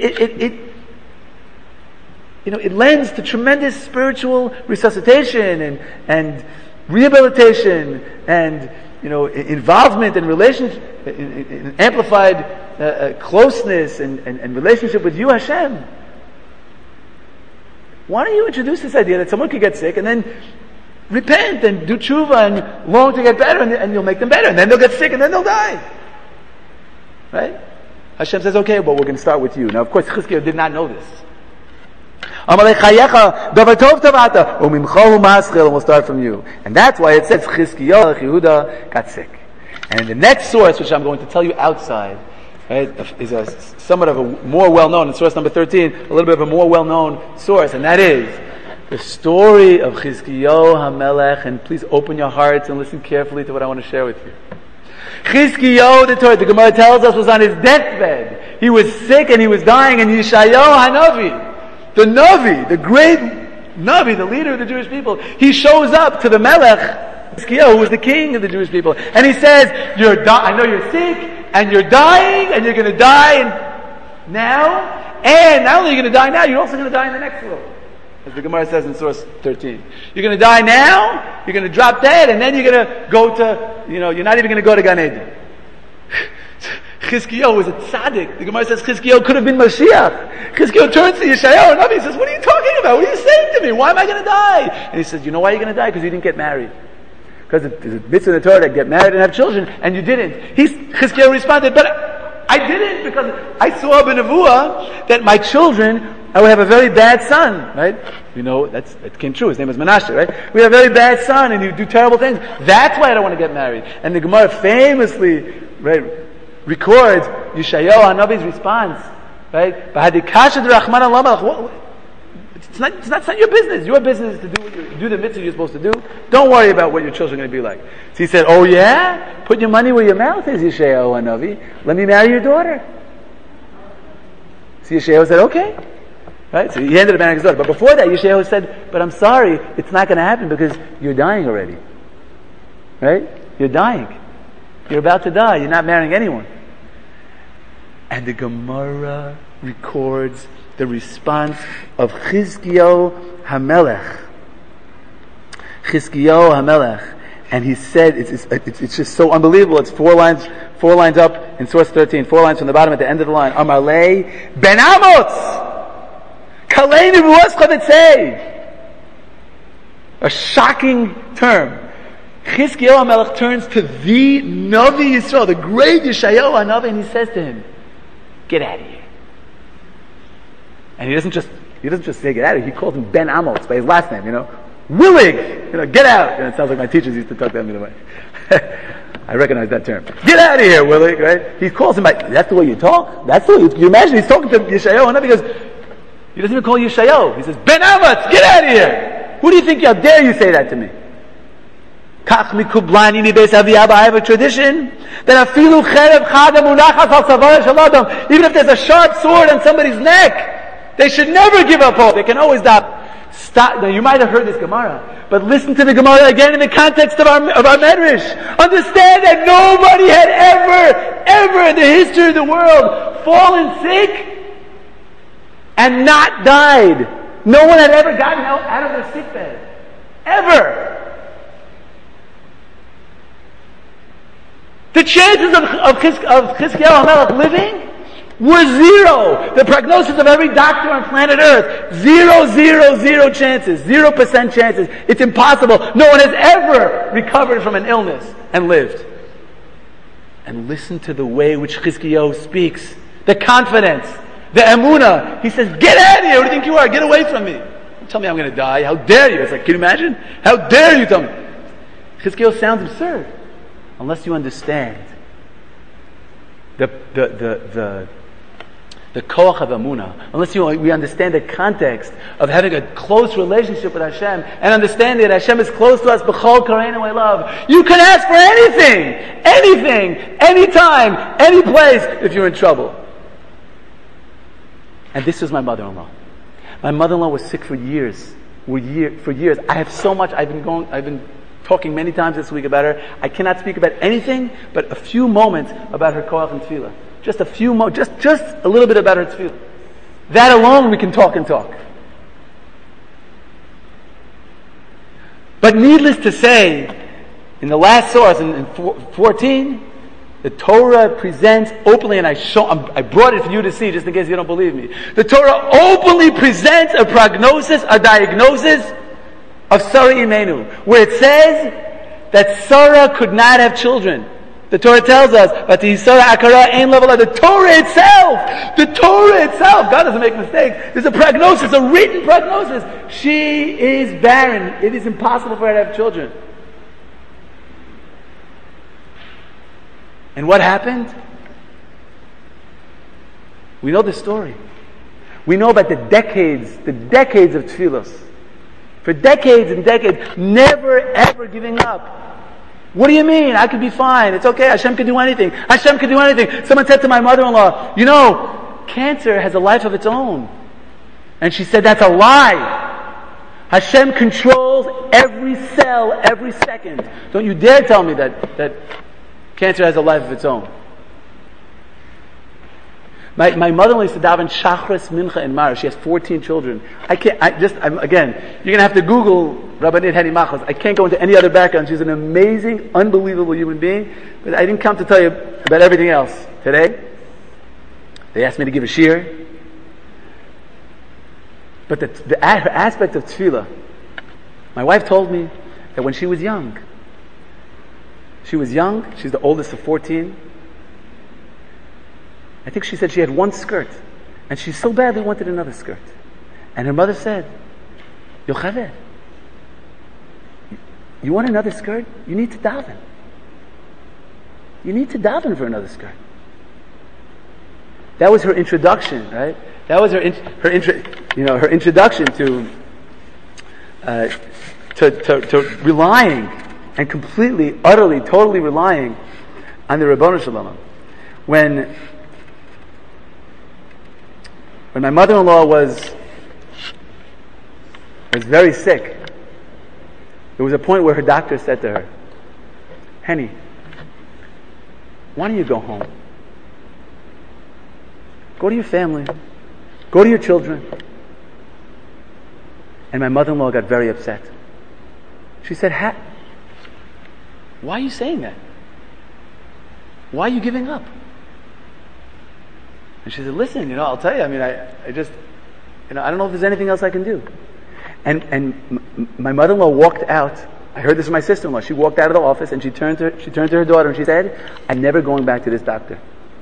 it lends to tremendous spiritual resuscitation and rehabilitation and involvement and relationship, in amplified closeness and relationship with you, Hashem. Why don't you introduce this idea that someone could get sick and then repent and do tshuva and long to get better, and you'll make them better, and then they'll get sick and then they'll die. Right? Hashem says, okay, but we're going to start with you. Now, of course, Chizkiyahu did not know this. And we'll start from you. And that's why it says Chizkiyahu Yehuda got sick. And the next source, which I'm going to tell you outside, right, is somewhat of a more well-known, in source number 13, a little bit of a more well-known source, and that is the story of Chizkiyahu HaMelech. And please open your hearts and listen carefully to what I want to share with you. Chizkiyahu, the Gemara tells us, was on his deathbed. He was sick and he was dying, and Yeshayahu HaNavi, the Navi, the great Navi, the leader of the Jewish people, he shows up to the Melech, Chizkiyahu, who was the king of the Jewish people, and he says, I know you're sick, and you're dying, and you're going to die now, and not only are you going to die now, you're also going to die in the next world. As the Gemara says in source 13. You're going to die now, you're going to drop dead, and then you're going to go to, you're not even going to go to Gan Eden. Chizkiyahu was a tzaddik. The Gemara says Chizkiyahu could have been Mashiach. Chizkiyahu turns to Yeshayahu and Navi and says, what are you talking about? What are you saying to me? Why am I going to die? And he says, you know why you're going to die? Because you didn't get married. Because there's a mitzvah in the Torah to get married and have children, and you didn't. Chizkiyahu responded, but I didn't, because I saw b'nevuah that my children, I would have a very bad son, right? That came true. His name was Menashe, right? We have a very bad son, and you do terrible things. That's why I don't want to get married. And the Gemara famously, right, records Yeshayahu HaNavi's response, right? It's not your business. Your business is to do the mitzvah you're supposed to do. Don't worry about what your children are going to be like. So he said, oh yeah? Put your money where your mouth is, Yeshayahu HaNavi. Let me marry your daughter. So Yeshayahu said, okay. Right? So he ended up marrying his daughter. But before that, Yeshayahu said, but I'm sorry, it's not going to happen because you're dying already. Right? You're dying. You're about to die. You're not marrying anyone. And the Gemara records the response of Chizkiyahu HaMelech. Chizkiyahu HaMelech. And he said, it's just so unbelievable. It's 4 lines up in source 13, 4 lines from the bottom at the end of the line. Amarlei Ben Amotz Kalei Nevuos Chavetzei. A shocking term. Chizkiyahu HaMelech turns to the Navi Yisrael, the great Yeshayahu HaNavi, and he says to him, get out of here. And he doesn't just say get out of here, he calls him Ben Amos by his last name, Willig, get out. It sounds like my teachers used to talk to him the way. I recognize that term. Get out of here, Willie, right? He calls him by, that's the way you talk? That's the way you imagine he's talking to Yeshayahu, and because he doesn't even call Yeshayahu. He says, Ben Amatz, get out of here! Who do you think, how dare you say that to me? I have a tradition that even if there's a sharp sword on somebody's neck, they should never give up hope. They can always stop. Now you might have heard this Gemara, but listen to the Gemara again in the context of our Medrash. Understand that nobody had ever in the history of the world fallen sick and not died. No one had ever gotten out of their sick bed. Ever. The chances of Chizkiyahu HaMelech living were zero. The prognosis of every doctor on planet Earth, 0 chances, 0% chances. It's impossible. No one has ever recovered from an illness and lived. And listen to the way which Chizkiyahu speaks. The confidence, the emunah. He says, get out of here. Who do you think you are? Get away from me. Don't tell me I'm going to die. How dare you? It's like, can you imagine? How dare you tell me? Chizkiyahu sounds absurd. Unless you understand the koach of emunah, unless we understand the context of having a close relationship with Hashem and understanding that Hashem is close to us, b'chol kareinu love. You can ask for anything, anytime, any place if you're in trouble. And this was my mother-in-law. My mother-in-law was sick for years. I have so much. I've been talking many times this week about her. I cannot speak about anything but a few moments about her koach and tefillah. Just a few just a little bit about her tefillah. That alone we can talk and talk. But needless to say, in the last source, in 14, the Torah presents openly, and I brought it for you to see, just in case you don't believe me. The Torah openly presents a prognosis, a diagnosis of Sarah Imenu, where it says that Sarah could not have children. The Torah tells us, but the Sarah Akara ain't level of the Torah itself, God doesn't make mistakes. There's a prognosis, a written prognosis. She is barren. It is impossible for her to have children. And what happened? We know the story. We know about the decades of tefillos. For decades and decades, never ever giving up. What do you mean? I could be fine. It's okay. Hashem could do anything. Someone said to my mother-in-law, cancer has a life of its own. And she said, that's a lie. Hashem controls every cell, every second. Don't you dare tell me that cancer has a life of its own. My mother-in-law used to daven Shachris, Mincha, and Mara. She has 14 children. Again, you're going to have to Google Rabbanit Henny Machos. I can't go into any other background. She's an amazing, unbelievable human being. But I didn't come to tell you about everything else. Today, they asked me to give a shiur. But the aspect of tefillah, my wife told me that when she was young, she's the oldest of 14, I think she said she had one skirt, and she so badly wanted another skirt. And her mother said, Yocheved, you want another skirt? You need to daven. You need to daven for another skirt. That was her introduction, right? That was her introduction to relying and completely, utterly, totally relying on the Ribono Shel Olam. When my mother-in-law was very sick, there was a point where her doctor said to her, Henny, why don't you go home? Go to your family. Go to your children. And my mother-in-law got very upset. She said, why are you saying that? Why are you giving up? And she said, listen, I'll tell you, I just, I don't know if there's anything else I can do. And my mother-in-law walked out. I heard this from my sister-in-law. She walked out of the office and she turned to her daughter and she said, I'm never going back to this doctor.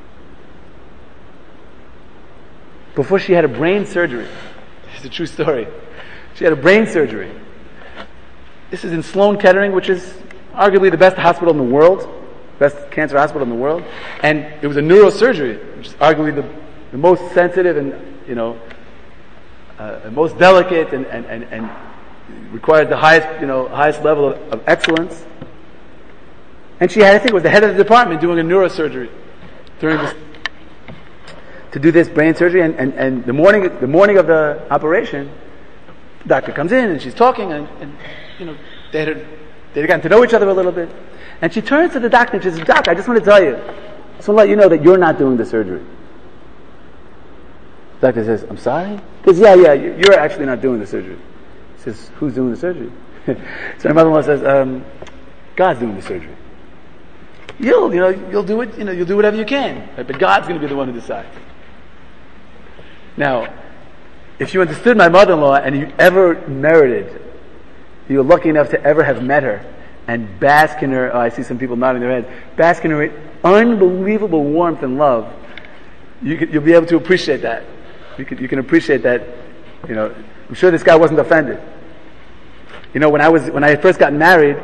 Before she had a brain surgery. It's a true story. She had a brain surgery. This is in Sloan Kettering, which is arguably the best hospital in the world. best cancer hospital in the world, and it was a neurosurgery, which is arguably the most sensitive and most delicate and required the highest level of excellence. And she had, I think it was the head of the department doing a neurosurgery to do this brain surgery, and the morning of the operation, the doctor comes in and she's talking, and they had gotten to know each other a little bit, and she turns to the doctor and she says, "Doc, I just want to tell you, I just want to let you know that you're not doing the surgery." The doctor says, "I'm sorry?" He says, "Yeah, you're actually not doing the surgery." He says, "Who's doing the surgery?" So her mother-in-law says, "God's doing the surgery. You'll do it, you'll do whatever you can, right? But God's going to be the one who decides." Now, if you understood my mother-in-law and you ever merited, you were lucky enough to ever have met her and bask in her, I see some people nodding their heads, bask in her unbelievable warmth and love, you'll be able to appreciate that. You can appreciate that. I'm sure this guy wasn't offended. When I had first gotten married,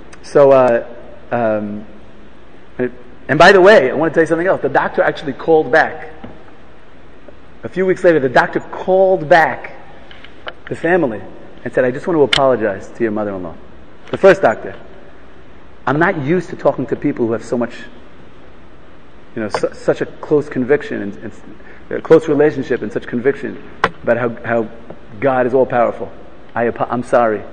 and by the way, I want to tell you something else. The doctor actually called back. A few weeks later, the doctor called back the family and said, "I just want to apologize to your mother-in-law." The first doctor. I'm not used to talking to people who have so much, such a close conviction and a close relationship and such conviction about how God is all powerful. I'm sorry.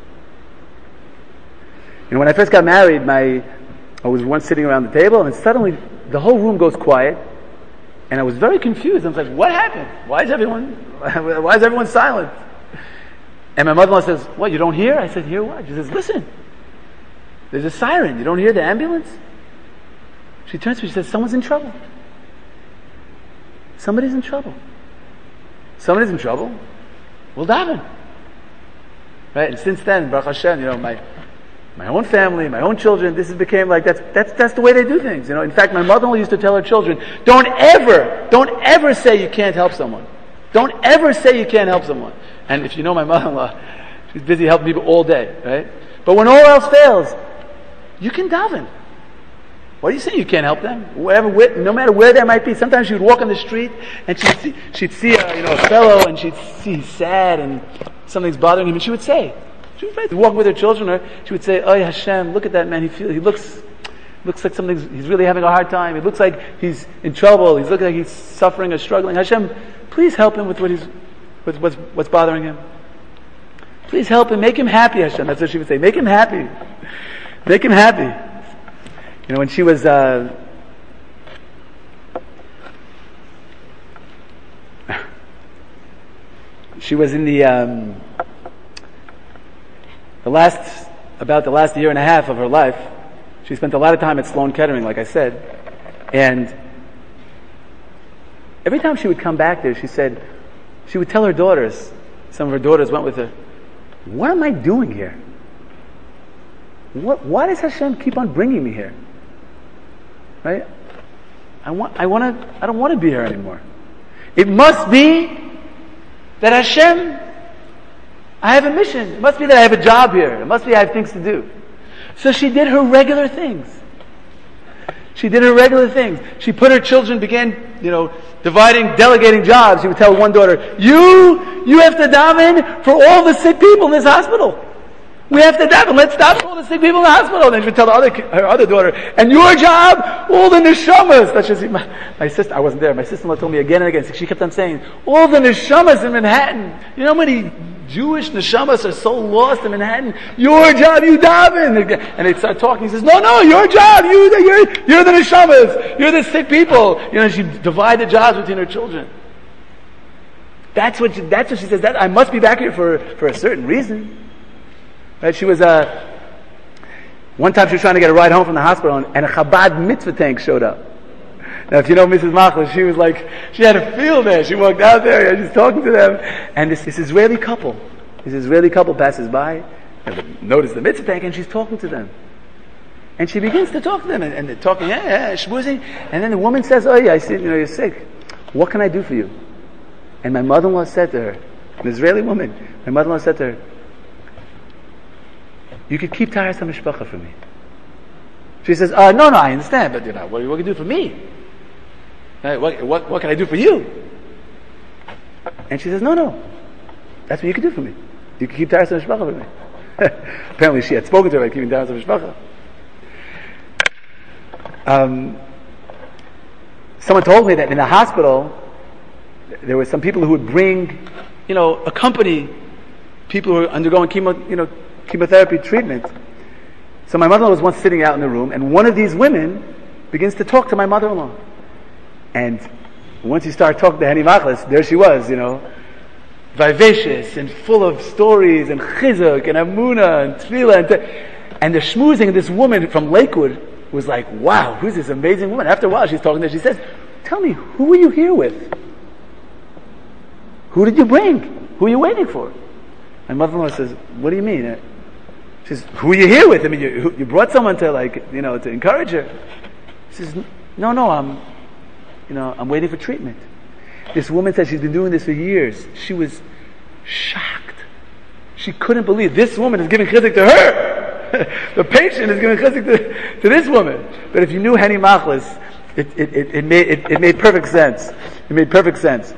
When I first got married, I was once sitting around the table, and suddenly the whole room goes quiet, and I was very confused. I was like, "What happened? Why is everyone silent?" And my mother-in-law says, "What, you don't hear?" I said, "Hear what?" She says, "Listen, there's a siren. You don't hear the ambulance?" She turns to me, she says, "Someone's in trouble. Somebody's in trouble. Somebody's in trouble. We'll daven." Right? And since then, Baruch Hashem, my own family, my own children, this has became like, that's the way they do things. In fact, my mother-in-law used to tell her children, don't ever say you can't help someone. Don't ever say you can't help someone. And if you know my mother-in-law, she's busy helping people all day, right? But when all else fails, you can daven. What are you saying? You can't help them? No matter where they might be. Sometimes she would walk on the street and she'd see a fellow, and she'd see he's sad and something's bothering him, and she would walk with her children, or she would say, "Oh Hashem, look at that man. He looks like he's really having a hard time. It looks like he's in trouble. He's looking like he's suffering or struggling. Hashem, please help him with what's bothering him. Please help him. Make him happy, Hashem." That's what she would say. Make him happy. Make him happy. When she was in the last year and a half of her life, she spent a lot of time at Sloan Kettering, like I said, and every time she would come back there, she would tell her daughters, some of her daughters went with her, "What am I doing here? Why does Hashem keep on bringing me here? Right? I don't want to be here anymore. It must be that Hashem, I have a mission. It must be that I have a job here. It must be I have things to do." So she did her regular things. She put her children, began, delegating jobs. She would tell one daughter, you have to daven for all the sick people in this hospital. We have to daven. Let's daven for all the sick people in the hospital. Then she would tell her other daughter, "And your job, all the neshamas." That's just my sister. I wasn't there. My sister-in-law told me again and again. She kept on saying, "All the neshamas in Manhattan. You know how many Jewish neshamas are so lost in Manhattan? Your job, you daven." And they start talking. He says, "No, your job. You're the neshamas. You're the sick people." She divided jobs between her children. That's what she says. That I must be back here for a certain reason. Right? She was one time she was trying to get a ride home from the hospital, and a Chabad mitzvah tank showed up. Now, if you know Mrs. Machlis, she was like, she had a field there. She walked out there, and she's talking to them, and this Israeli couple passes by, and notice the mitzvah tank, and she's talking to them. And she begins to talk to them, and they're talking, schmoozing, and then the woman says, "Oh yeah, I see, you're sick. What can I do for you?" And my mother-in-law said to her, an Israeli woman, my mother-in-law said to her, "You could keep Taharas HaMishpacha for me." She says, no, I understand, but what can you do for me? What can I do for you? And she says, no, that's what you can do for me. You can keep Taras HaMishpacha with me. Apparently she had spoken to her about keeping Taras HaMishpacha. Someone told me that in the hospital, there were some people who would bring, accompany people who are undergoing chemotherapy treatment. So my mother-in-law was once sitting out in the room, and one of these women begins to talk to my mother-in-law. And once you start talking to Henny Machlis, there she was, vivacious and full of stories and chizuk and amuna and tefillah and the schmoozing of this woman from Lakewood was like, wow, who's this amazing woman? After a while she's talking to her, she says, tell me, who were you here with? Who did you bring? Who are you waiting for? My mother-in-law says, what do you mean? She says, who are you here with? I mean, you brought someone to to encourage her. She says, no, I'm waiting for treatment. This woman said she's been doing this for years. She was shocked. She couldn't believe this woman is giving chizuk to her. The patient is giving chizuk to this woman. But if you knew Henny Machlis, it made perfect sense. It made perfect sense.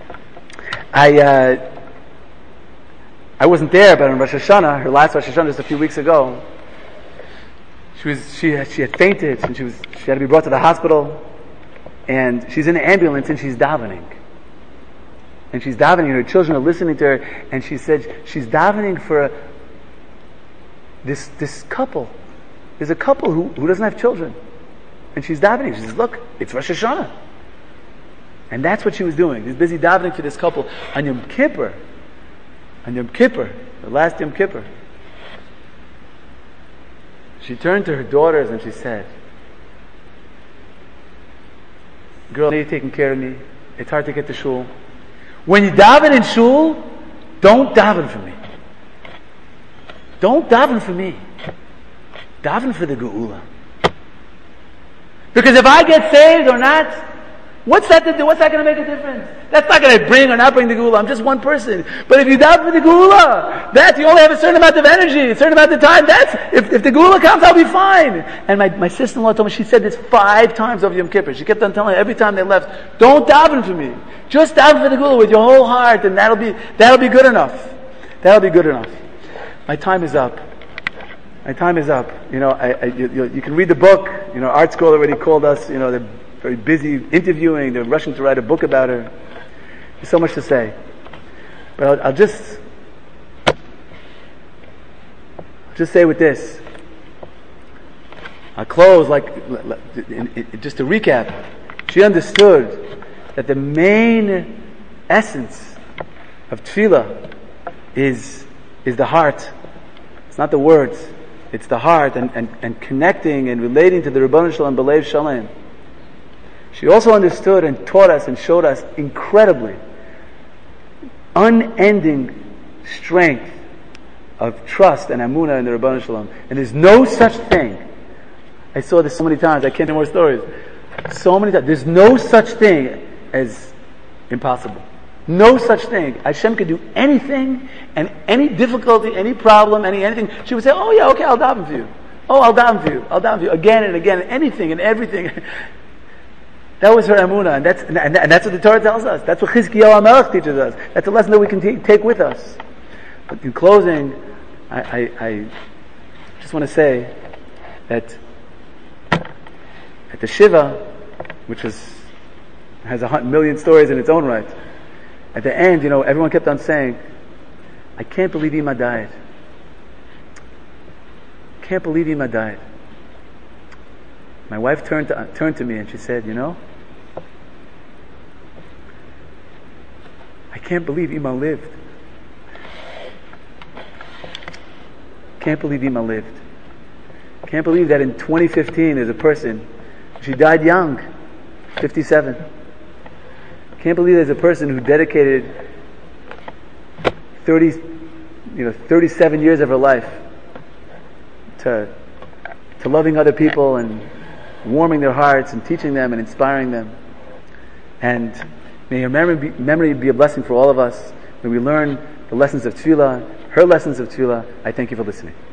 I wasn't there, but on Rosh Hashanah, her last Rosh Hashanah just a few weeks ago, she had fainted and she had to be brought to the hospital, and she's in an ambulance and she's davening. And she's davening, and her children are listening to her, and she said she's davening for this couple. There's a couple who doesn't have children. And she's davening. She says, look, it's Rosh Hashanah. And that's what she was doing. She's busy davening for this couple on Yom Kippur. On Yom Kippur, the last Yom Kippur. She turned to her daughters and she said, girl, I know you're taking care of me. It's hard to get to shul. When you daven in shul, don't daven for me. Don't daven for me. Daven for the geula. Because if I get saved or not, what's that to do? What's that going to make a difference? That's not going to bring or not bring the geula. I'm just one person. But if you daven for the geula, you only have a certain amount of energy, a certain amount of time. If the geula comes, I'll be fine. And my sister-in-law told me, she said this 5 times over Yom Kippur. She kept on telling me every time they left, don't daven for me. Just daven for the geula with your whole heart, and that'll be good enough. That'll be good enough. My time is up. My time is up. You can read the book. Art School already called us. They're very busy interviewing. They're rushing to write a book about her. There's so much to say. But I'll just say with this. I'll close just to recap. She understood that the main essence of tefillah is the heart. It's not the words. It's the heart and connecting and relating to the Ribono Shel Olam B'Lev Shalem. She also understood and taught us and showed us incredibly unending strength of trust and amunah in the Ribono Shel Olam. And there's no such thing. I saw this so many times. I can't tell more stories. So many times. There's no such thing as impossible. No such thing. Hashem could do anything, and any difficulty, any problem, anything. She would say, oh yeah, okay, I'll daven for you. Oh, I'll daven for you. I'll daven for you. Again and again, anything and everything. That was her amunah, and that's what the Torah tells us. That's what Chizkiyahu HaMelech teaches us. That's a lesson that we can take with us. But in closing, I just want to say that at the Shiva, which has 100,000,000 stories in its own right, at the end, everyone kept on saying, I can't believe Ima died. Can't believe Ima died. My wife turned to me and she said, I can't believe Ima lived. Can't believe Ima lived. Can't believe that in 2015 there's a person, she died young, 57. Can't believe there's a person who dedicated 37 years of her life to loving other people and warming their hearts and teaching them and inspiring them. And may her memory be a blessing for all of us. May we learn the lessons of tefillah, her lessons of tefillah. I thank you for listening.